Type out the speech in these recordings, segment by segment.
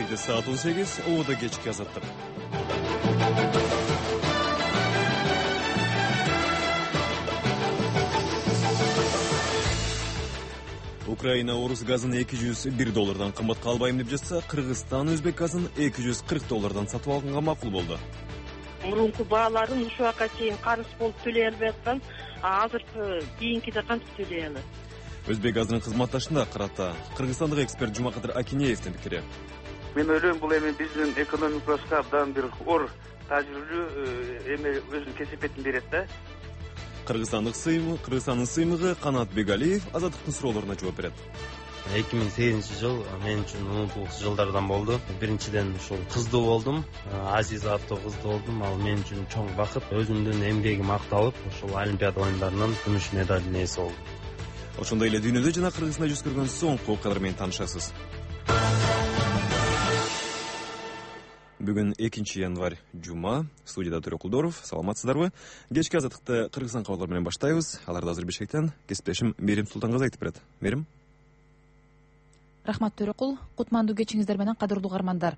Эфирде саат 18, Ода кечки азаттык. Украина орус газын $201 кымбатка албайм деп жатса, Кыргызстан өзбек газын $240 сатып алганга макул болду. Мурунку бааларын ушул убакка чейин карыз болуп төлөй албай аткан, азыркы кийинкиде кантип төлөй алат? Өзбек газынын кызматташына карата кыргызстандык эксперт Жумакадыр Акинеевдин пикири. Мен ойлойм, бул эми биздин экономикабызга абдан бир ор тажрыйбалуу эми өзүнүн кесепетин берет да. Кыргызстандын сыймыгы Канат Бегалиев азаттыктын суроолоруна жооп берет. 2008 мен үчүн унутулуктуу жылдардан болду. Биринчиден ушул кыздуу болдум. Азиза аттуу кыздуу болдум. Ал мен үчүн чоң бакыт. Өзүмдүн эмгегим акталып, ушул Олимпиада оюндарынан күмүш медалдын ээси болдум. Ошондой эле дүйнөдө жана Кыргызстанда жүз көргөн соңку окуялар менен таанышасыз. Бүгүн 2 январь жума, студияда Төрө Кулдоров. Саламатсыздарбы? Кечки азаттыкты Кыргызстан кабарлары менен баштайбыз. Аларды азыр Бишкектен кесиптешим Мерим Султангызы айтып берет. Мерим. Рахмат Төрөкул, кутмандуу кечиңиздер менен кадырлуу каармандар.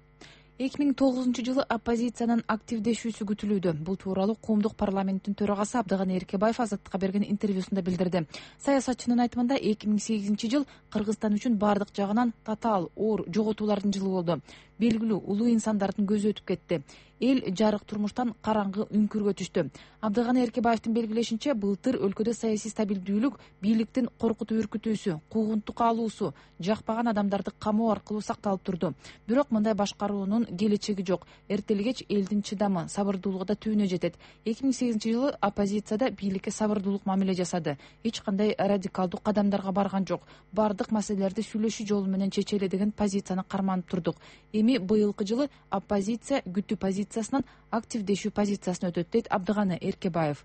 2009 жылы оппозициянын активдешүүсү күтүлүүдө. Бул тууралуу Коомдук парламенттин төрагасы Абдыганы Эркебаев Азаттыкка берген интервьюсунда билдирди. Саясатчынын айтымында 2008 жыл Кыргызстан үчүн бардык жагынан татаал, оор жоготуулардын жылы болду. Белгилүү улуу инсандардын көзү өтүп кетти. Эл жарык турмуштан караңгы үңкүргө түштү. Абдыганы Эркебаевдин белгилешинче, былтыр өлкөдө саясий стабилдүүлүк бийликтин коркутуп үркүтүүсү, куугунтукка алуусу, жакпаган адамдарды камоо аркылуу сакталып турду. Бирок мындай башкаруунун келечеги жок. Эртелгеч элдин чыдамы, сабырдуулугу да түбүнө жетет. 2008 жылы оппозицияда бийликке сабырдуулук мамиле жасады. Эч кандай радикалдуу кадамдарга барган жок. Бардык маселелерди сүйлөшүү жолу менен чечели деген позицияны карманып турдук. Эми быйылкы жылы оппозиция күтүү позициясынан активдешүү позициясына өтөт, дейт Абдыганы Эркебаев.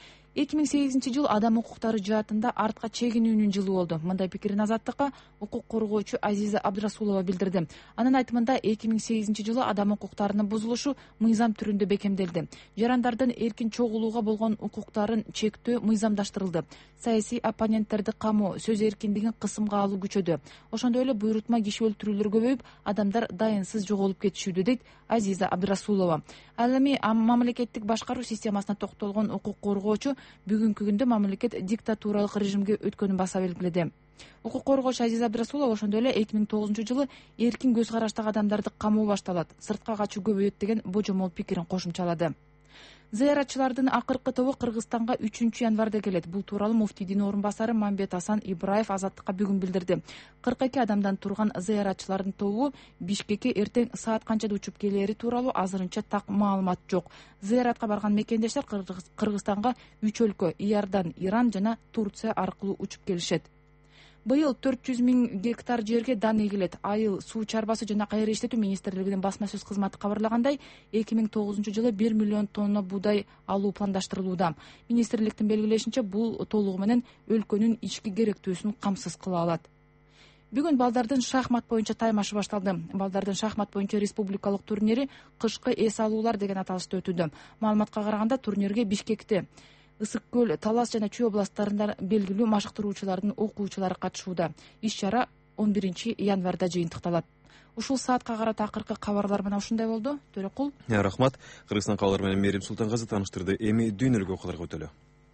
2008 жыл адам укуктары жаатында артка чегинүүнүн жылы болду. Мындай пикирин Азаттыкка укук коргоочу Азиза Абдрасулова билдирди. Анын айтымында 2008 жылы адам укуктарынын бузулушу мыйзам түрүндө бекемделди. Жарандардын эркин чогулууга болгон укуктарын чектөө мыйзамдаштырылды. Саясий оппоненттерди камоо, сөз эркиндигин кысымга алуу күчөдү. Ошондой эле буйрутма киши өлтүрүүлөр көбөйүп, адамдар дайынсыз жоголуп кетишүүдө, дейт Азиза Абдрасулова. Ал эми мамлекеттик башкаруу системасына токтолгон укук коргоочу бүгүнкү күндө мамлекет диктатуралык режимге өткөнүн баса белгиледи. Укук коргоочу Азиза Абдрасулова ошондой эле 2009 жылы эркин көз караштагы адамдарды камоо башталат, сыртка качуу көбөйөт деген божомол пикирин кошумчалады. Зыяратчылардын акыркы тобу Кыргызстанга 3 январда келет. Бул тууралуу муфтийдин орун басары Мамбет Асан Ибраев Азаттыкка бүгүн билдирди. 42 адамдан турган зыяратчылардын тобу Бишкекке эртең саат канчада учуп келери тууралуу азырынча так маалымат жок. Зыяратка барган мекендештер Кыргызстанга 3 өлкө — Иордан, Иран жана Турция аркылуу учуп келишет. Быйыл 400 000 гектар жерге дан эгилет. Айыл суу чарбасы жана кайра иштетүү министрлигинин басма сөз кызматы кабарлагандай, 2009 жылы 1 миллион тонна буудай алуу пландаштырылууда. Министрликтин белгилешинче, бул толугу менен өлкөнүн ички керектүүсүн камсыз кыла алат. Бүгүн балдардын шахмат боюнча таймашы башталды. Балдардын шахмат боюнча республикалык турнири кышкы эс алуулар деген аталышта өтүүдө. Маалыматка караганда, турнирге Бишкекте, Ысык көл, Талас жана Чүй областтарында белгилүү машыктыруучулардын окуучулары катышууда. Иш-чара 11 январда жыйынтыкталат. Ушул саатка карата акыркы кабарлар менен ушундай болду. Төрөкул. Рахмат. Кыргызстан кабарлары менен Мерим Султангызы тааныштырды. Эми дүйнөлүк окуяларга өтөлү.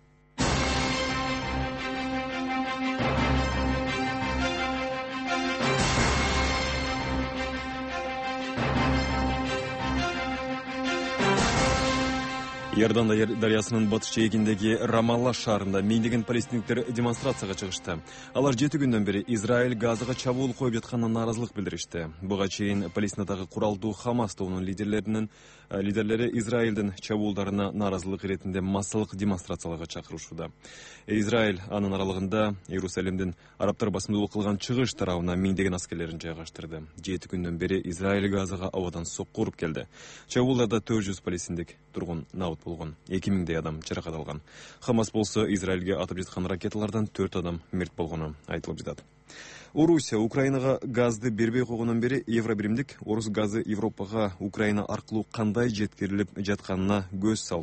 Иордан дарыясынын батыш жээгиндеги Рамалла шаарында миңдеген палестиниктер демонстрацияга чыгышты. Алар 7 күндөн бери Израиль Газага чабуул коюп жатканына нааразылык билдиришти. Буга чейин Палестинадагы куралдуу Хамас тобунун лидерлери Израилдин чабуулдарына нааразылык иретинде массалык демонстрацияларга чакырышууда. Израиль анын аралыгында Иерусалимдин арабтар басымдуулук кылган чыгыш тарабына миңдеген аскерлерин жайгаштырды. 7 күндөн бери Израиль Газага абадан сокку уруп келди. Чабуулдарда 400 палестиндик тургун набыт болгон. 2000 адам жаракат алган. Хамас болсо Израилге атып жаткан ракеталардан 4 адам мерт болгону айтылып жатат. Орусия Украинага газды бербей койгондон бери Евробиримдик орус газы Европага Украина аркылуу кандай жеткирилип жатканына көз салып турат.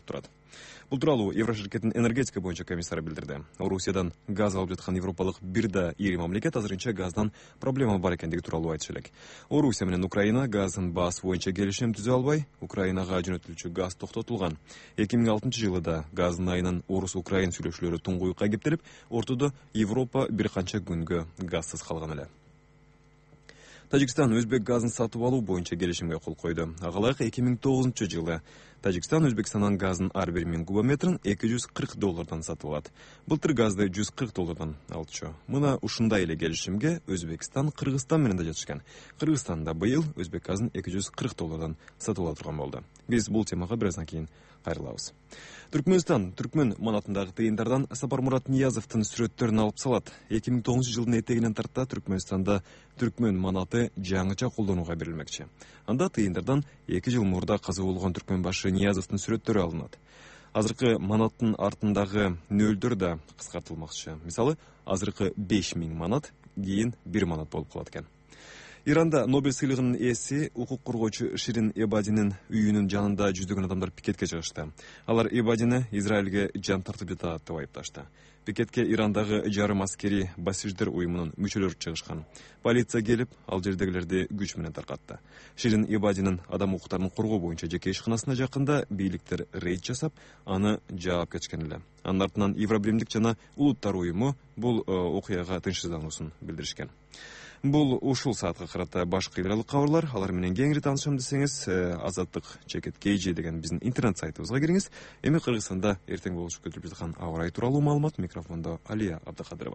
Бул тууралуу Евроширкеттин энергетика боюнча комиссары билдирди. Орусиядан газ алып жаткан европалык бир да ири мамлекет азырынча газдан проблема бар экендиги тууралуу айтыш элек. Орусия менен Украина газдын баасы боюнча келишим түзө албай, Украинага жөнөтүлчү газ токтотулган. 2006-жылы да газдын айынан Орус-Украин сүйлөшүүлөрү туңгуюкка кептелип, ортодо Европа бир канча күнгө газсыз калган эле. Тажикстан Өзбек газын сатып алуу боюнча келишимге кол койду. Ага 2009-жылы Тажикстан Өзбекстандан газын ар бир 1000 кубометрин $240 сатып алат. Былтыр газды $140 алчу. Мына ушундай эле келишимге Өзбекстан, Кыргызстан менен да жатышкан. Кыргызстанда быйыл Өзбек газын $240 сатып ала турган болду. Биз бул темага бир аздан кийин кайрылабыз. Түркмөн манатындагы тыйындардан Сапармурат Ниязовдун сүрөттөрүн алып салат. 2009-жылдын этегинен тарта Түркмөнстанда түркмөн манаты жаңыча колдонууга берилмекчи. Анда тыйындардан 2 жыл мурда каза болгон түркмөн башы Ниязовдун сүрөттөрү алынат. Азыркы манаттын артындагы нөлдөр да кыскартылмакчы. Мисалы, азыркы 5000 манат кийин 1 манат болуп калат экен. Иранда Нобель сыйлыгынын ээси укук коргоочу Ширин Эбадинин үйүнүн жанында жүздөгөн адамдар пикетке чыгышты. Алар Эбадини Израилге жан тартып жатат деп айыпташты. Пикетке Ирандагы жарым аскери басиждер уюмунун мүчөлөрү чыгышкан. Полиция келип, ал жердегилерди күч менен таркатты. Ширин Эбадинин адам укуктарын коргоо боюнча жеке ишканасына жакында бийликтер рейд жасап, аны жаап кетишкен эле. Анын артынан Евробиримдик жана Улуттар уюму бул окуяга тынчсыздануусун билдиришкен. Бул ушул саатка карата башка ыйралык кабарлар, алар менен кеңири таанышам десеңиз, Азаттык чекет KG деген биздин интернет сайтыбызга кириңиз. Эми Кыргызстанда эртең болушуп күтүлүп жаткан аба ырайы тууралуу маалымат, микрофондо Алия Абдыкадырова.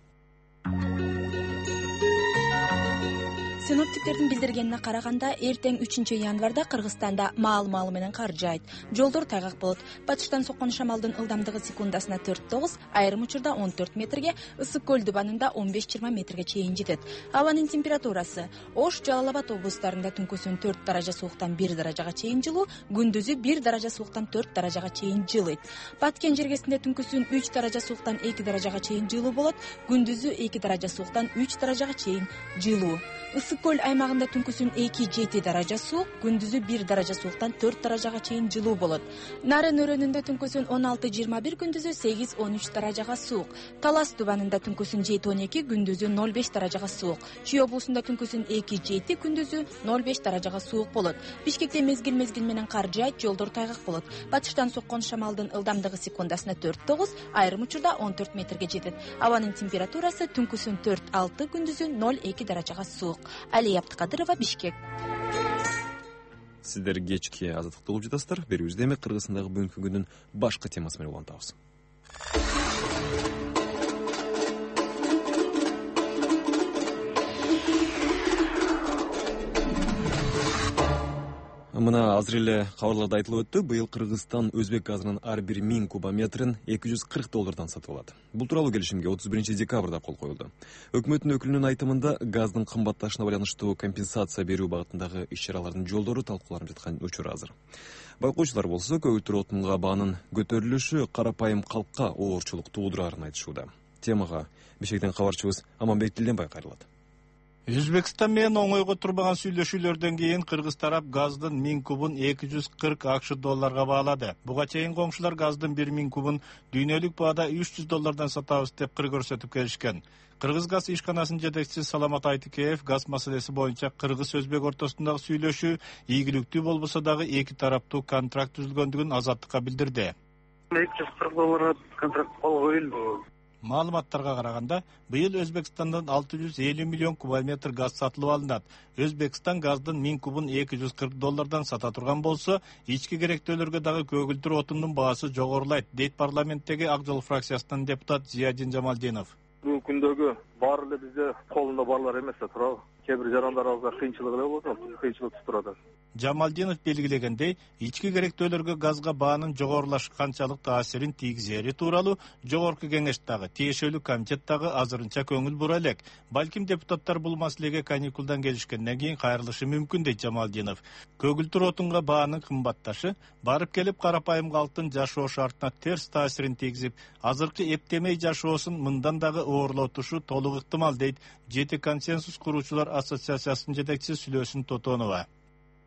Синоптиктердин билдиргенине караганда, эртең 3-январда Кыргызстанда маал-маалы менен кар жаайт. Жолдор тайгак болот. Батыштан соккон шамалдын ылдамдыгы секундасына 4-9, айрым учурда 14 метрге, Ысык көл дубанында 15-20 метрге чейин жетет. Абанын температурасы: Ош, Жалал Абад облустарында түнкүсүн 4 даража сууктан 1 даражага чейин жылуу, күндүзү 1 даража сууктан 4 даражага чейин жылыйт. Баткен жергесинде түнкүсүн 3 даража сууктан 2 даражага чейин жылуу болот, күндүзү 2 даража сууктан 3 даражага чейин жылуу. Ысык көл аймагында түнкүсүн 2-7 даража суук, күндүзү 1 даража сууктан 4 даражага чейин жылуу болот. Нарын өрөөнүндө түнкүсүн 16-21, күндүзү 8-13 даражага суук. Талас дубанында түнкүсүн 7-12, күндүзү 0-5 даражага суук. Чүй облусунда түнкүсүн 2-7, күндүзү 0-5 даражага суук болот. Бишкекте мезгил менен кар жаайт, жолдор тайгак болот. Батыштан соккон шамалдын ылдамдыгы секундасына 4-9, айрым учурда 14 метрге жетет. Абанын температурасы түнкүсүн 4-6, күндүзү 0-2 даражага суук. Алия Абдыкадырова, Бишкек. Сиздер кечки Азаттыкты угуп жатасыздар. Берүүбүздө эми Кыргызстандагы бүгүнкү күндүн башкы темасы менен улантабыз. Мына азыр эле кабарларда айтылып өттү. Быйыл Кыргызстан Өзбек газынын ар бир 1000 кубометрин $240 сатып алат. Бул тууралуу келишимге 31 декабрда кол коюлду. Өкмөттүн өкүлүнүн айтымында газдын кымбатташына байланыштуу компенсация берүү багытындагы иш-чаралардын жолдору талкууланып жаткан учур азыр. Байкоочулар болсо көгүлтүр отунга баанын көтөрүлүшү карапайым калкка оорчулук туудурарын айтышууда. Темага Бишкектен кабарчыбыз Аманбек Дилденбай кайрылат. Өзбекстан менен оңойго турбаган сүйлөшүүлөрдөн кийин Кыргыз тарап газдын 1000 кубун $240 баалады. Буга чейин коңшулар газдын 1000 кубун дүйнөлүк баада $300 сатабыз деп кыр көрсөтүп келишкен. Кыргыз газ ишканасынын жетекчиси Саламат Айтыкеев газ маселеси боюнча Кыргыз-Өзбек ортосундагы сүйлөшүү ийгиликтүү болбосо дагы эки тараптуу контракт түзүлгөндүгүн Азаттыкка билдирди. $240 контракт кол коюлду. Маалыматтарга караганда, быйыл Өзбекстандан 650 миллион кубометр газ сатылып алынат. Өзбекстан газдын 1000 кубун $240 сата турган болсо, ички керектөөлөргө дагы көгүлтүр отундун баасы жогорулайт, дейт парламенттеги Ак жол фракциясынын депутат Зиядин Жамалдинов. Бул күндөгү баары эле бизде колунда барлар эмес да турабы. Кээ бир жарандарыбызга кыйынчылык эле болот, кыйынчылык турат. Жамалдинов белгилегендей, ички керектөөлөргө газга баанын жогорулашы канчалык таасирин тийгизери тууралуу жогорку кеңештагы тиешелүү комитеттагы азырынча көңүл бура элек. Балким депутаттар бул маселеге каникулдан келишкенден кийин кайрылышы мүмкүн, дейт Жамалдинов. Көгүлтүр отунга баанын кымбатташы барып келип карапайым калктын жашоо шартына терс таасирин тийгизип, азыркы эптемей жашоосун мындан дагы оорлотушу толук ыктымал, дейт Жети консенсус куруучулар ассоциациясынын жетекчиси Сүлөөсүн Тотонова.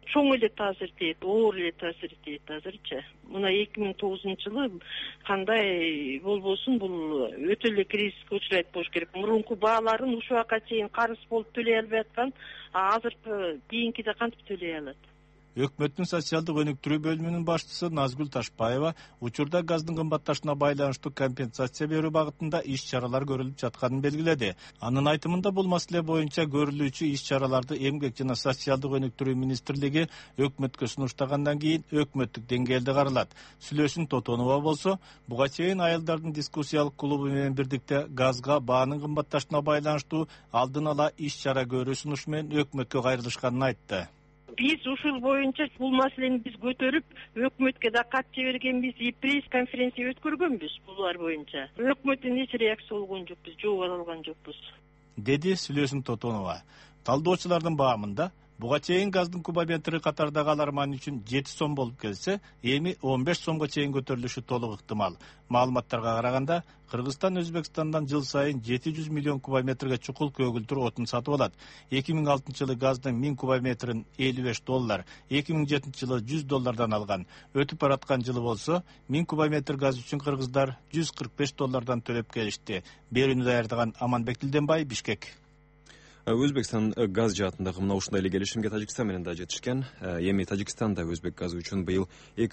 чоң эле таасир этет, оор эле таасир этет азырчы. Мына 2009 жылы кандай болбосун бул өтө эле кризиске учурайт болуш керек. Мурунку бааларын ушул убакка чейин карыз болуп төлөй албай аткан, азыркы кийинкиде кантип төлөй алат? Өкмөттүн социалдык өнүктүрүү бөлүмүнүн башчысы Назгүл Ташпаева учурда газдын кымбатташына байланыштуу компенсация берүү багытында иш чаралар көрүлүп жатканын белгиледи. Анын айтымында бул маселе боюнча көрүлүүчү иш чараларды Эмгек жана социалдык өнүктүрүү министрлиги өкмөткө сунуштагандан кийин өкмөттүк деңгээлде каралат. Сүлөөсүн Тотонова болсо, буга чейин Айылдардын дискуссиялык клубу менен бирдикте газга баанын кымбатташына байланыштуу алдын ала иш чара көрүү сунушу менен өкмөткө кайрылышканын айтты. Биз ушул боюнча бул маселени биз көтөрүп, өкмөткө да кат жибергенбиз, и пресс-конференция өткөргөнбүз булар боюнча. Өкмөттүн эч реакция болгон жокпуз, жооп ала алган жокпуз, деди Сүлөөсүн Тотонова. Талдоочулардын баамында буга чейин газдын кубометри катардагы аларман үчүн 7 сом болуп келсе, эми 15 сомго чейин көтөрүлүшү толук ыктымал. Маалыматтарга караганда, Кыргызстан Өзбекстандан жыл сайын 700 миллион кубометрге чукул көгүлтүр отун сатып алат. 2006 жылы газдын 1000 кубометрин $55, 2007 жылы $100 алган. Өтүп бараткан жылы болсо, 1000 кубометр газ үчүн кыргыздар $145 төлөп келишти. Берүүнү даярдаган Аманбек Дилденбай, Бишкек. Өзбекстан газ жаатындагы мына ушундай эле келишимге Тажикстан менен да жетишкен. Эми Тажикстан да өзбек газы үчүн быйыл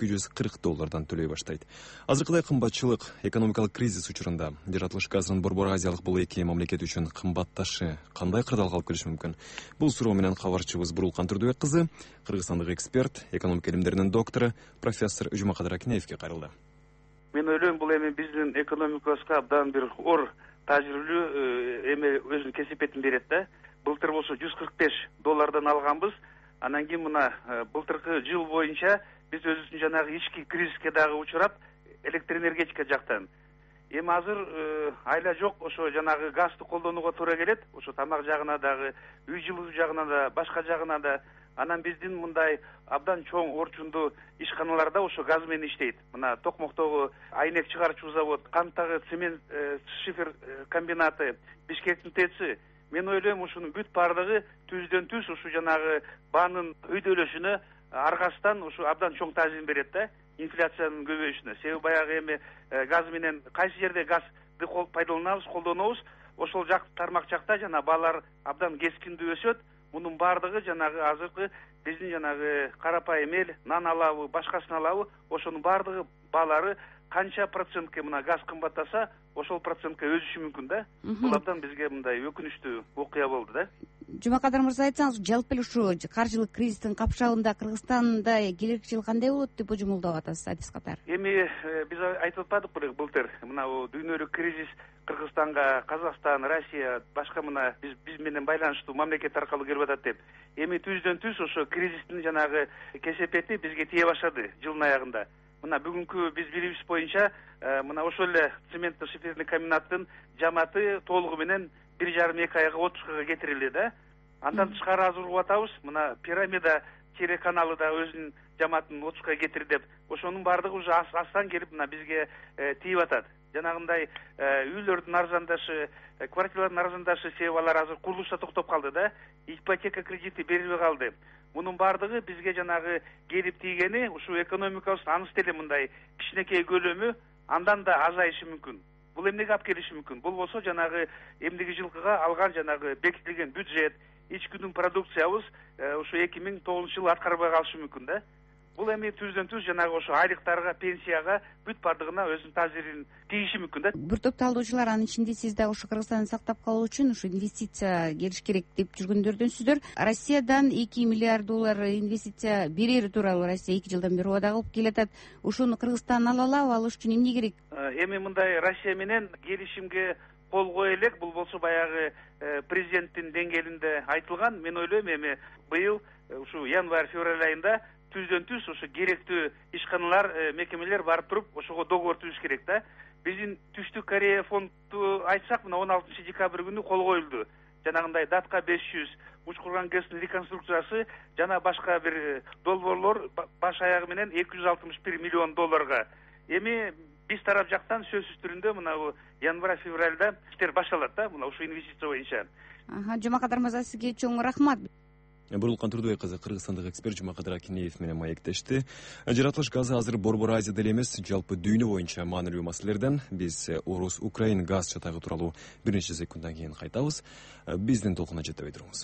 $240 төлөй баштайт. Азыркыдай кымбатчылык, экономикалык кризис учурунда жаратылыш газынын Борбор Азиялык бул эки мамлекет үчүн кымбатташы кандай кырдаалга алып келиши мүмкүн? Бул суроо менен кабарчыбыз Бурулкан Турдубек кызы, кыргызстандык эксперт, экономика илимдеринин доктору профессор Жумакадыр Акинеевге кайрылды. Мен ойлойм, бул эми биздин экономикабызга абдан бир ор тажрыйбалуу эми өзүнүн кесепетин берет да. Былтыр болсо $145 алганбыз. Анан кийин мына былтыркы жыл боюнча биз өзүбүздүн жанагы ички кризиске дагы учурап, электр энергетика жактан. Эми азыр айла жок, ошо жанагы газды колдонууга туура келет. Ошо тамак жагына дагы, үй жылуу жагына да, башка жагына да. Анан биздин мындай абдан чоң орчундуу ишканаларда ошо газ менен иштейт. Мына Токмоктогу айнек чыгарчу завод, Канттагы цемент шифер комбинаты, Бишкектин ТЭЦи. Мен ойлойм, ушунун бүт бардыгы түздөн түз ушу жанагы баанын өйдөлөшүнө аркасынан ушу абдан чоң таасирин берет да, инфляциянын көбөйүшүнө. Себеби баягы эми газ менен кайсы жерде газды пайдаланабыз, колдонобуз, ошол жак тармак жакта жана баалар абдан кескиндүү өсөт. Мунун бардыгы жанагы азыркы биздин жанагы карапайым эл, нан алабы, башкасын алабы, ошонун бардыгы баалары канча процентке мына газ кымбаттаса, ошол процентке өсүшү мүмкүн да. Бул абдан бизге мындай өкүнүчтүү окуя болду да. Жумакадыр мырза, айтсаңыз, жалпы эле ушу каржылык кризистин капшагында Кыргызстанда келерки жыл кандай болот деп божомолдоп атасыз, адис катары? Эми биз айтып атпадыкпы былтыр, мына дүйнөлүк кризис Кыргызстанга, Казакстан, Россия, башка мына биз менен байланыштуу мамлекет аркылуу келип атат деп. Эми түздөн түз ошо кризистин жанагы кесепети бизге тие баштады жылдын аягында. Мына бүгүнкү биз билимибиз боюнча мына ошол эле цементтик шиферный комбинаттын жамааты толугу менен 1,5-2 айга отпускага кетирилди да. Андан тышкары азыр угуп атабыз, мына Пирамида телеканалы да өзүнүн жамаатын отпускага кетирди деп. Ошонун бардыгы уже астан келип мына бизге тийип атат. Жанагындай үйлөрдүн арзандашы, квартиралардын арзандашы себеби алар азыр курулуш да токтоп калды да. Ипотека кредити берилбей калды. Мунун бардыгы бизге жанагы келип тийгени ушу экономикабыз аныс деле мындай кичинекей көлөмү андан да азайышы мүмкүн. Бул эмнеге алып келиши мүмкүн? Бул болсо жанагы эмдиги жылкыга алган жанагы бекитилген бюджет, ичкүнүн продукциябыз ушу 2009 жылы аткарбай калышы мүмкүн да. Бул эми түздөн түз жанагы ошо айлыктарга, пенсияга бүт бардыгына өзүнүн таасирин тийиши мүмкүн да. Бир топ талдоочулар, анын ичинде сиз да ошо Кыргызстанды сактап калуу үчүн ушу инвестиция келиш керек деп жүргөндөрдөнсүздөр. Россиядан $2 миллиард инвестиция берери тууралуу Россия 2 жылдан бери убада кылып келатат. Ушуну Кыргызстан ала алабы, ал үчүн эмне керек? Эми мындай Россия менен келишимге кол кое элек, бул болсо баягы президенттин деңгээлинде айтылган. Мен ойлойм, эми быйыл ушу январь-февраль айында түздөн түз ошо керектүү ишканалар, мекемелер барып туруп ошого договор түзүш керек да. Биздин Түштүк Корея фонду айтсак, мына 16 декабрь күнү кол коюлду. Жанагындай Датка 500, Учкурган ГЭСтин реконструкциясы жана башка бир долбоорлор баш аягы менен $261 миллион. Эми биз тарап жактан сөзсүз түрүндө мына январь-февральда иштер башталат да, мына ушу инвестиция боюнча. Жумакадыр мырза, сизге чоң рахмат. Бурулкан Турдубай кызы кыргызстандык эксперт Жумакадыр Акинеев менен маектешти. Жаратылыш газы азыр Борбор Азияда эле эмес, жалпы дүйнө боюнча маанилүү маселелерден. Биз Орус Украин газ чатагы тууралуу бир нече секунддан кийин кайтабыз. Биздин толкуна жетебей туруңуз.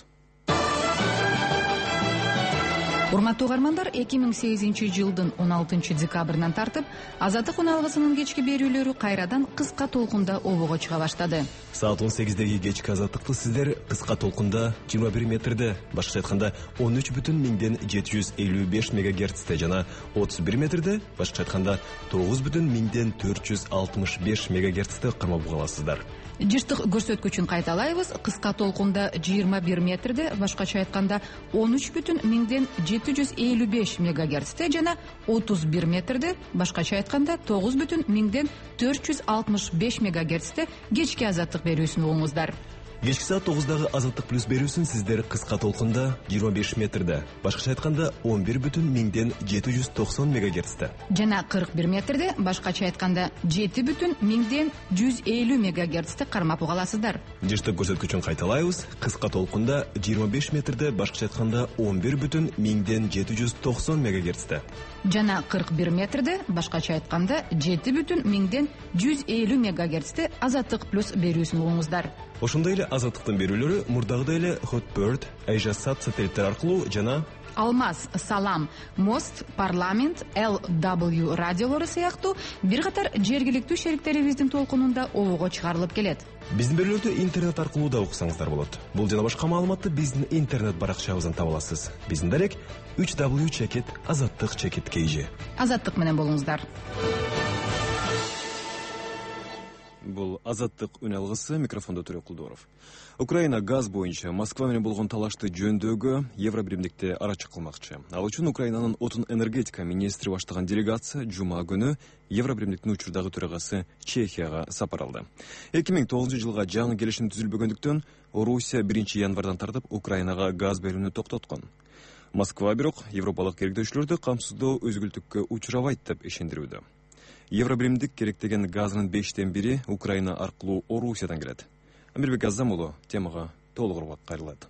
Урматтуу угармандар, 2008-жылдын 16-декабрынан тартып Азаттык уналгысынын кечки берүүлөрү кайрадан кыска толкунда обого чыга баштады. Саат 18-деги кечки Азаттыкты сиздер кыска толкунда 21 метрде, башкача айтканда 13,755 мегагерцте жана 31 метрде, башкача айтканда 9,465 мегагерцте кармап угаласыздар. Жыштык көрсөткүчүн кайталайбыз. Кыска толкунда 21 метрде, башкача айтканда 13,755 мегагерцте жана 31 метрде, башкача айтканда 9,465 мегагерцте кечки Азаттык берүүсүн угуңуздар. Кечки саат 9-дагы Азаттык плюс берүүсүн сиздер кыска толкунда 25 метрде, башкача айтканда 11,790 мегагерцте жана 41 метрде, башкача айтканда 7,150 мегагерцте кармап угаласыздар. Жыштык көрсөткүчүн кайталайбыз. Кыска толкунда 25 метрде, башкача айтканда 11,790 мегагерцте жана 41 метрде, башкача айтканда 7,150 мегагерцте Азаттык плюс берүүсүн угуңуздар. Ошондой эле Азаттыктын берүүлөрү мурдагыдай эле Hotbird, Asia-Sat сателлиттер аркылуу жана Алмаз, Салам, Мост, Парламент, LW радиолору сыяктуу бир катар жергиликтүү шериктерибиздин толкунунда обого чыгарылып келет. Биздин берүүлөрдү интернет аркылуу да уксаңыздар болот. Бул жана башка маалыматты биздин интернет баракчабыздан таба аласыз. Биздин дарек www.azattik.kg. Азаттык менен болуңуздар. Бул Азаттык үн алгысы, микрофондо Төрө Кулдоров. Украина газ боюнча Москва менен болгон талашты жөндөөгө Евробиримдикте арачы кылмакчы. Ал үчүн Украинанын отун энергетика министри баштаган делегация жума күнү Евробиримдиктин учурдагы төрагасы Чехияга сапар алды. 2009-жылга жаңы келишим түзүлбөгөндүктөн Орусия 1-январдан тартып Украинага газ берүүнү токтоткон. Москва бирок европалык керектөөчүлөрдү камсыздоо өзгүлтүккө учурабайт деп ишендирүүдө. Евробиримдик керектеген газынын 5/1 Украина аркылуу Орусиядан келет. Амирбек Азамулу темага толугураак кайрылат.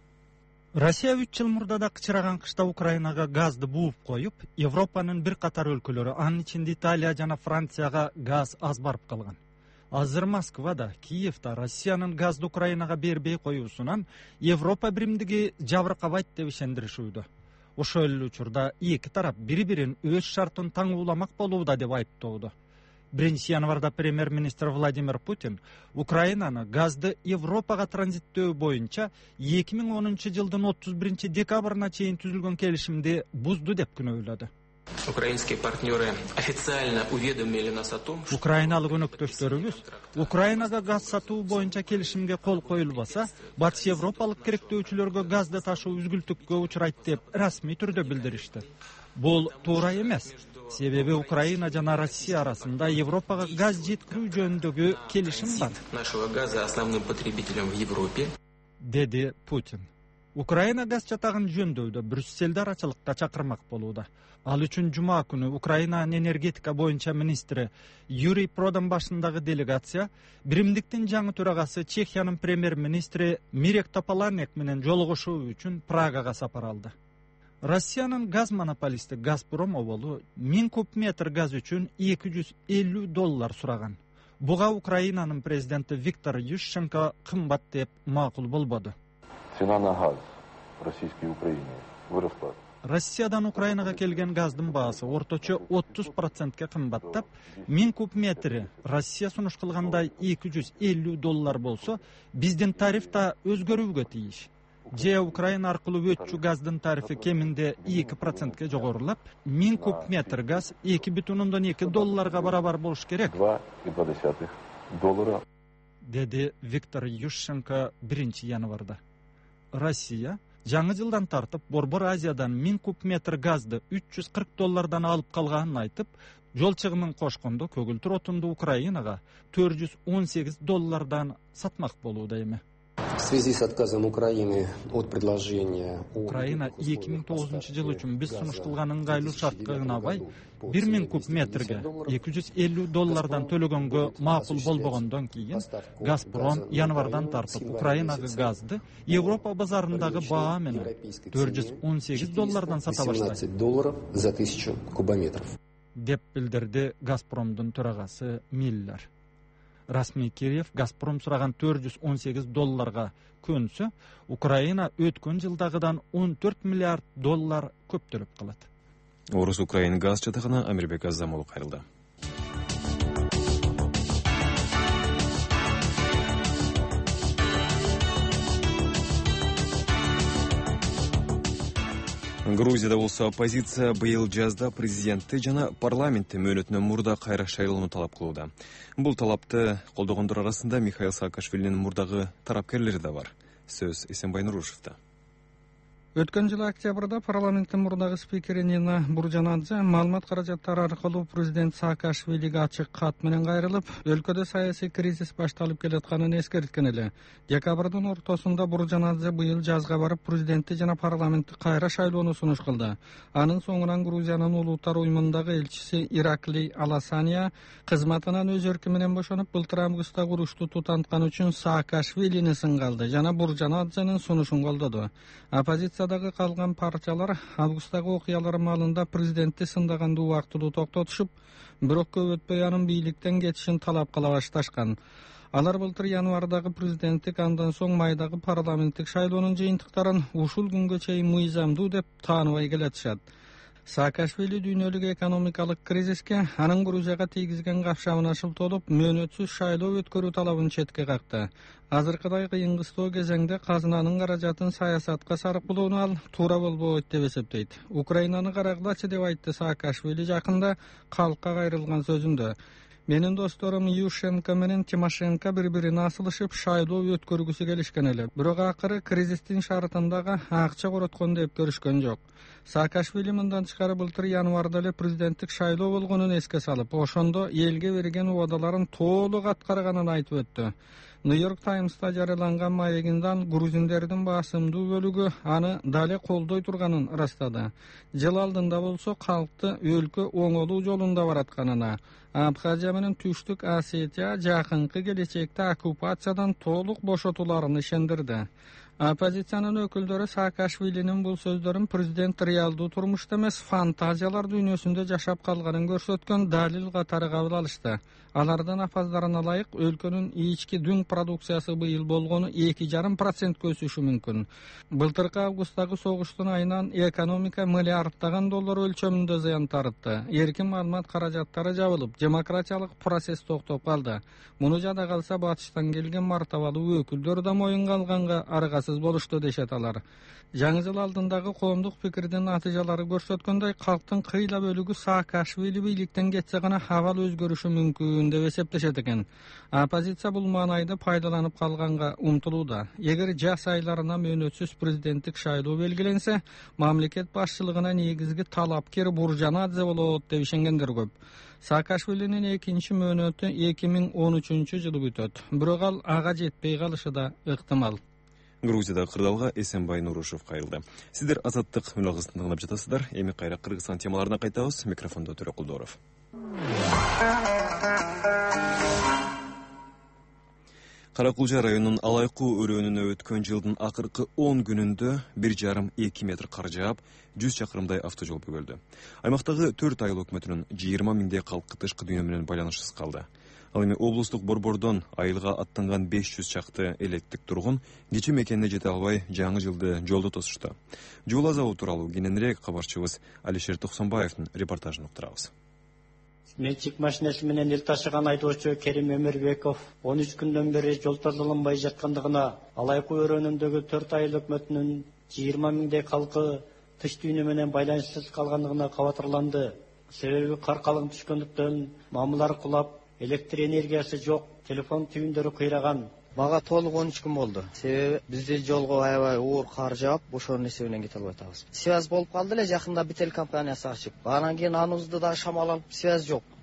Россия 3 жыл мурда да кычыраган кышта Украинага газды бууп коюп, Европанын бир катар өлкөлөрү, анын ичинде Италия жана Францияга газ аз барып калган. Азыр Москвада, Киевда Россиянын газды Украинага бербей коюусунан Европа биримдиги жабыркабайт деп ишендиришүүдө. Ошол эле учурда эки тарап бири-бирин өз шартын таңууламак болууда деп айыптоодо. 1-январда премьер-министр Владимир Путин Украинаны газды Европага транзиттөө боюнча 2010-жылдын 31 декабрына чейин түзүлгөн келишимди бузду деп күнөөлөдү. Украинские партнеры официально уведомили нас о том, что Украиналык өнөктөштөрүбүз Украинага газ сатуу боюнча келишимге кол коюлбаса, Батыс Европалык керектөөчүлөргө газды ташуу үзгүлтүккө учурайт деп расмий түрдө билдиришти. Бул туура эмес. Себеби Украина жана Россия арасында Европага газ жеткирүү жөнүндөгү келишим бар. нашего газа основным потребителем в Европе, деди Путин. Украина газ чатагын жөндөүүдө Брюсселде арачылыкка чакырмак болууда. Ал үчүн жума күнү Украинанын энергетика боюнча министри Юрий Продан башындагы делегация биримдиктин жаңы төрагасы Чехиянын премьер-министри Мирек Топаланек менен жолугушуу үчүн Прагага сапар алды. Россиянын газ монополисти Газпром оболу 1000 куб метр газ үчүн $250 сураган. Буга Украинанын президенти Виктор Ющенко кымбат деп макул болбоду. Цена на газ в российской Украине выросла. Россиядан Украинага келген газдын баасы орточо 30%ке кымбаттап, 1000 куб метри Россия сунуш кылгандай $250 болсо, биздин тариф да өзгөрүүгө тийиш. Же Украина аркылуу өтчү газдын тарифи кеминде 2%ке жогорулап, 1000 куб метр газ $2,2 барабар болуш керек. $2,2 деди Виктор Ющенко 1-январда. Россия жаңы жылдан тартып Борбор Азиядан 1000 куб метр газды $340 алып калганын айтып, жол чыгымын кошкондо көгүлтүр отунду Украинага $418 сатмак болууда эми. В связи с отказом Украины от предложения Украина 2009 жыл үчүн биз сунуштулган ыңгайлуу шартка ынабай 1000 куб метрге $250 төлөгөнгө макул болбогондон кийин Газпром январдан тартып Украинага газды Европа базарындагы баа менен $418 сата баштайт. $18 за 1000 кубометров. Деп билдирди Газпромдун төрагасы Миллер. Расмий Кириев Газпром сураган $418 көнсө, Украина өткөн жылдагыдан $14 миллиард көп төлөп калат. Орус Украин газ чатагына Амирбек Азамулу кайрылды. Грузияда болсо оппозиция быйыл жазда президентти жана парламентти мөөнөтүнөн мурда кайра шайлоону талап кылууда. Бул талапты колдогондор арасында Михаил Саакашвилинин мурдагы тарапкерлери да бар. Сөз Эсенбай Нурушевда. Өткөн жылы октябрда парламенттин мурдагы спикери Нина Буржанадзе маалымат каражаттары аркылуу президент Саакашвилиге ачык кат менен кайрылып, өлкөдө саясий кризис башталып келатканын эскерткен эле. Декабрдын ортосунда Буржанадзе быйыл жазга барып президентти жана парламентти кайра шайлоону сунуш кылды. Анын соңунан Грузиянын улуттар уюмундагы элчиси Иракли Аласания кызматынан өз эрки менен бошонуп, былтыр августта урушту тутанткан үчүн Саакашвилини сынга алды жана Буржанадзенин сунушун колдоду. Оппозициядагы калган парчалар августтагы окуялар маалында президентти сындаганды убактылуу токтотушуп, бирок көп өтпөй анын бийликтен кетишин талап кыла башташкан. Алар былтыр январдагы президенттик, андан соң майдагы парламенттик шайлоонун жыйынтыктарын ушул күнгө чейин мыйзамдуу деп тааныбай келатышат. Саакашвили дүйнөлүк экономикалык кризиске, анын Грузияга тийгизген капшабына шылтолуп, мөөнөтсүз шайлоо өткөрүү талабын четке какты. Азыркыдай кыйын-кыстоо кезеңде казынанын каражатын саясатка саркылоону ал туура болбойт деп эсептейт. Украинаны карагылачы деп айтты Саакашвили жакында калкка кайрылган сөзүндө. Менин досторум Юшенко менен Тимошенко бири-бирине асылышып шайлоо өткөргүсү келишкен эле. Бирок акыры кризистин шартындагы акча короткон деп көрүшкөн жок. Саакашвили мындан тышкары былтыр январда эле президенттик шайлоо болгонун эске салып, ошондо элге берген убадаларын толук аткарганын айтып өттү. Нью-Йорк Таймста жарыяланган маегиндан грузиндердин басымдуу бөлүгү аны дале колдой турганын ырастады. Жыл алдында болсо калкты өлкө оңолуу жолунда баратканына, Абхазия менен Түштүк Осетия жакынкы келечекте оккупациядан толук бошотуларын ишендирди. Оппозициянын өкүлдөрү Саакашвилинин бул сөздөрүн президент реалдуу турмушта эмес, фантазиялар дүйнөсүндө жашап калганын көрсөткөн далил катары кабыл алышты. Алардын афаздарына ылайык, өлкөнүн ички дүң продукциясы быйыл болгону 2,5% өсүшү мүмкүн. Былтыркы августтагы согуштун айынан экономика миллиарддаган доллар өлчөмүндө зыян тартты. Эркин маалымат каражаттары жабылып, демократиялык процесс токтоп калды. Муну жада калса, батыштан келген мартабалуу өкүлдөр да моюнга алганга аргасыз болушту дешет алар. Жаңы жыл алдындагы коомдук пикирдин натыйжалары көрсөткөндөй, калктын кыйла бөлүгү Саакашвили бийликтен кетсе гана абал өзгөрүшү мүмкүн деп эсептешет экен. Оппозиция бул маанайды пайдаланып калганга умтулууда. Эгер жаз айларына мөөнөтсүз президенттик шайлоо белгиленсе, мамлекет башчылыгына негизги талапкер Буржанадзе болот деп ишенгендер көп. Саакашвилинин экинчи мөөнөтү 2013 жылы бүтөт. Бирок ал ага жетпей калышы да ыктымал. Грузияда кырдаалга Эсенбай Нурушев кайрылды. Сиздер азаттык мюлагысын тыңдап жатасыздар. Эми кайра Кыргызстан темаларына кайтабыз. Микрофондо Төрөкулдоров. Каракулжа районунун Алайкуу өрөөнүнө өткөн жылдын акыркы 10 күнүндө 1,5-2 метр кар жаап, 100 чакырымдай автожол бөгөлдү. Аймактагы 4 айыл өкмөтүнүн 20 миңдей калкы тышкы дүйнө менен байланышсыз калды. Ал эми облустук борбордон айылга аттанган 500 чакты элеттик тургун кече мекенине жете албай жаңы жылды жолдо тосушту. Жол азабы тууралуу кененирээк кабарчыбыз Алишер Токсонбаевдин репортажын уктурабыз. Менчик машинасы менен эл ташыган айдоочу Керим Өмөрбеков 13 күндөн бери жол тазаланбай жаткандыгына Алайкуу өрөөнүндөгү 4 айыл өкмөтүнүн 20 миңдей калкы тыш дүйнө менен байланышсыз калгандыгына кабатырланды. Себеби кар калың түшкөндүктөн мамылар кулап, электр энергиясы жок, телефон түйүндөрү кыйраган. Мага толук 13 күн болду. Себеби бизде жолго аябай оор кар жаап, ошонун эсебинен кете албай атабыз. Связь болуп калды эле, жакында Бител компаниясы ачып. Анан кийин аныбызды да шамал алып, связь жок.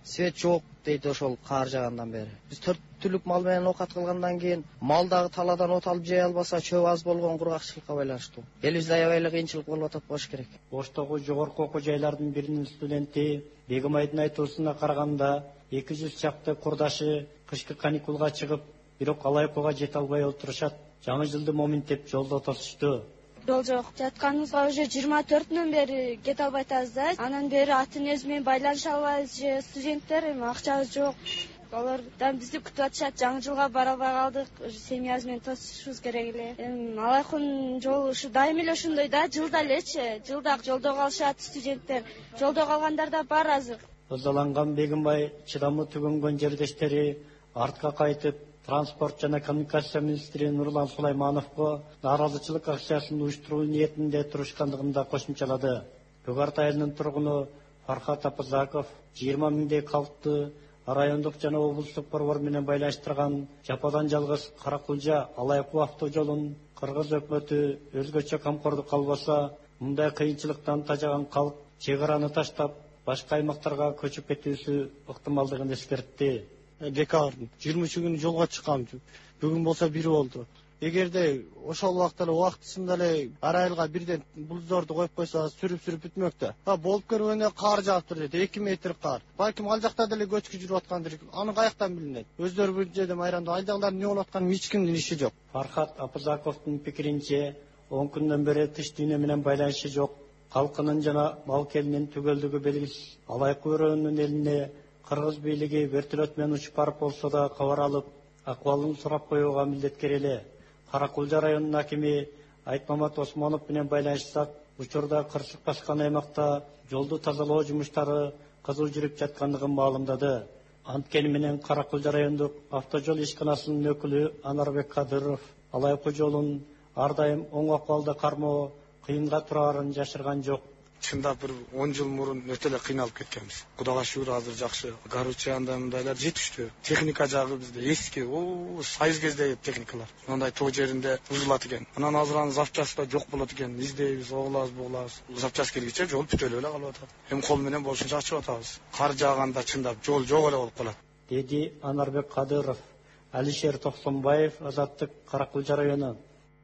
свет жок дейт ошол каар жаагандан бери. Биз 4 түлүк мал менен оокат кылгандан кийин малдагы таладан от алып жей албаса чөп аз болгон кургакчылыкка байланыштуу. Элибизде аябай эле кыйынчылык болуп атат болуш керек. Оштогу жогорку окуу жайлардын биринин студенти Бегимайдын айтуусуна караганда 200 чакты курдашы кышкы каникулга чыгып, бирок Алайкуга жете албай отурушат. Жаңы жылды моминтеп жолдо тосушту. Жол жок. Жатканыбызга уже 24-нөн бери кете албай атабыз да. Анан бери ата-энебиз менен байланыша албайбыз же студенттер, акчабыз жок. Алардан бизди күтүп атышат. Жаңы жылга бара албай калдык. Семьябыз менен тосушубуз керек эле. Алайкунун жолу ушу дайым эле ошондой да, жылда элечи. Жылда жолдо калышат студенттер. Жолдо калгандар да бар азыр. Ызаланган Бегимбай чыдамы түгөнгөн жердештери артка кайтып, Транспорт жана коммуникация министри Нурлан Сулаймановго нааразычылык акциясын уюштуруу ниетинде турушкандыгын да кошумчалады. Бөгөрт айылынын тургуну Фархат Апазаков 20 миңдей калкты райондук жана облустук борбор менен байланыштырган жападан жалгыз Каракулжа Алайку автожолун кыргыз өкмөтү өзгөчө камкордук кылбаса, мындай кыйынчылыктан тажаган калк чек араны таштап башка аймактарга көчүп кетүүсү ыктымалдыгын эскертти. Декабрдын 20 күнү жолго чыккам. Бүгүн болсо 1 болду. Эгерде ошол убакта эле убактысында эле ар айылга бирден бульдозорду коюп койсо сүрүп бүтмөк да. Болуп көргөндө кар жаап тур деди, 2 метр кар. Балким ал жакта деле көчкү жүрүп аткандыр. Аны каяктан билинет? Өздөрү бир жерде майранда айдагылар эмне болуп атканын эч кимдин иши жок. Фархат Апазаковдун пикиринче 10 күндөн бери тыш дүйнө менен байланышы жок. Калкынын жана мал келинин түгөлдүгү белгисиз. Алайку өрөөнүн элине кыргыз бийлиги вертолет менен учуп барып болсо да кабар алып, акыбалын сурап коюуга милдеткер эле. Каракулжа районунун акими Айтмамат Осмонов менен байланышсак, учурда кырсык баскан аймакта жолду тазалоо жумуштары кызуу жүрүп жаткандыгын маалымдады. Анткени менен Каракулжа райондук автожол ишканасынын өкүлү Анарбек Кадыров Алайку жолун ар дайым оң акыбалда кармоо кыйынга турарын жашырган жок. Чындап бир 10 жыл мурун өтө эле кыйналып кеткенбиз. Кудайга шүгүр азыр жакшы. Короче, андай мындайлар жетиштүү. Техника жагы бизде эски, сайыз кезде техникалар. Мындай тоо жеринде бузулат экен. Анан азыр запчаста жок болот экен. Издейбиз, буглабыз. Запчас келгиче жол бүтөлүп эле калып атат. Эми кол менен болушунча ачып атабыз. Кар жааганда чындап жол жок эле болуп калат. Деди Анарбек Кадыров. Алишер Токсонбаев, Азаттык, Каракулжа району.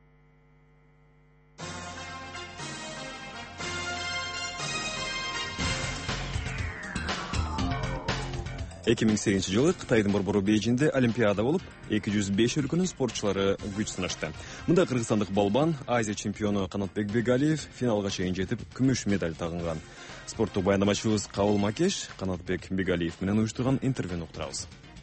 2008 жылы Кытайдын борбору Бейжинде Олимпиада болуп, 205 өлкөнүн спортчулары күч сынашты. Мында кыргызстандык балбан, Азия чемпиону Канатбек Бегалиев финалга чейин жетип, күмүш медаль тагынган. Спорттук баяндамачыбыз Кабыл Макеш Канатбек Бегалиев менен уюштурган интервьюну уктурабыз.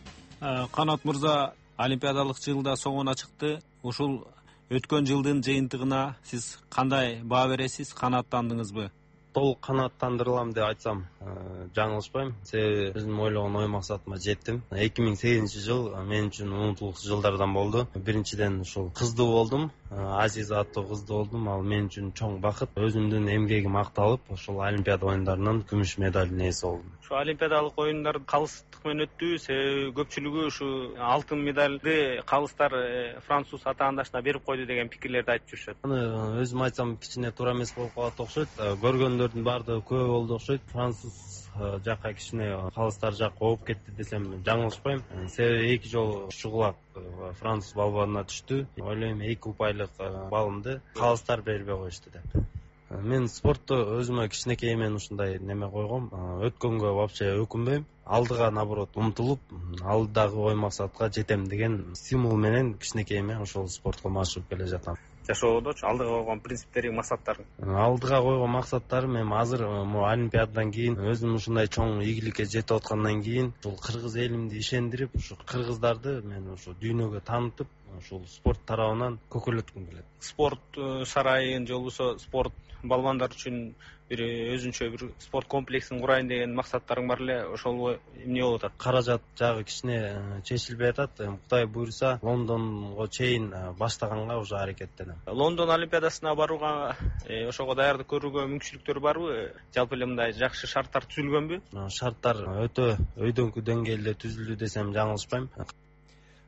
Канат мырза, Олимпиадалык жылда соңуна чыкты. Ушул өткөн жылдын жыйынтыгына сиз кандай баа бересиз? Канааттандыңызбы? Толук канааттандырылам деп айтсам жаңылышпайм. Себеби биздин ойлогон ой максатыма жеттим. 2008 жыл мен үчүн унутулууксуз жылдардан болду. Биринчиден ушул кыздуу болдум. Азиза аттуу кыздуу болдум. Ал мен үчүн чоң бакыт. Өзүмдүн эмгегим акталып, ошол Олимпиада оюндарынан күмүш медалдын ээси болдум. Ушу Олимпиадалык оюндар калыстык менен өттү. Себеби көпчүлүгү ушу алтын медалды калыстар француз атаандашына берип койду деген пикирлерди айтып жүрүшөт. Аны өзүм айтсам кичине туура эмес болуп калат окшойт. Көргөндөрдүн баардыгы күбө болду окшойт. Француз жакка кичине калыстар жак ооп кетти десем жаңылышпайм. Себеби 2 жолу чугулак француз балбанына түштү. Ойлойм 2 упайлык балымды калыстар бербей коюшту деп. Мен спортту өзүмө кичинекейимен ушундай неме койгом. Өткөнгө вообще өкүнбөйм. Алдыга наоборот умтулуп, алдыдагы ой максатка жетем деген стимул менен кичинекейимен ошол спортко машыгып келе жатам. Жашоодочу алдыга койгон принциптериң, максаттарың? Алдыга койгон максаттарым эми азыр Олимпиададан кийин өзүм ушундай чоң ийгиликке жетип аткандан кийин ушул кыргыз элимди ишендирип, ушу кыргыздарды мен ушу дүйнөгө таанытып, ушул спорт тарабынан көкөлөткүм келет. Спорт сарайын же болбосо спорт балбандар үчүн бир өзүнчө бир спорт комплексин курайын деген максаттарың бар эле, ошол эмне болуп атат? Каражат жагы кичине чечилбей атат. Кудай буйруса Лондонго чейин баштаганга уже аракеттенем. Лондон Олимпиадасына барууга, ошого даярдык көрүүгө мүмкүнчүлүктөр барбы? Жалпы эле мындай жакшы шарттар түзүлгөнбү? Шарттар өтө өйдөңкү деңгээлде түзүлдү десем жаңылышпайм.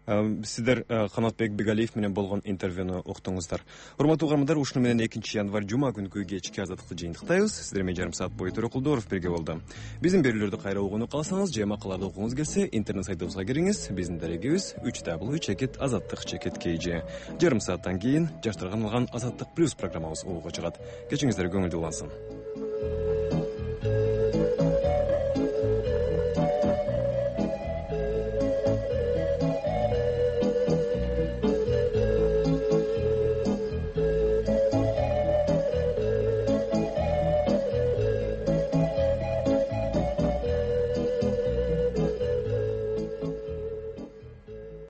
Сиздер Канатбек Бегалиев менен болгон интервьюну уктуңуздар. Урматтуу угармандар, ушуну менен 2 январь жума күнкү кечки азаттыкты жыйынтыктайбыз. Сиздер менен жарым саат бою Төрөкулдоров бирге болду. Биздин берүүлөрдү кайра угууну кааласаңыз же макаларды окугуңуз келсе, интернет сайтыбызга кириңиз. Биздин дарегибиз www.azаттык.kg. Жарым сааттан кийин жаштарга арналган Азаттык плюс программабыз угууга чыгат. Кечиңиздер көңүлдүү улансын.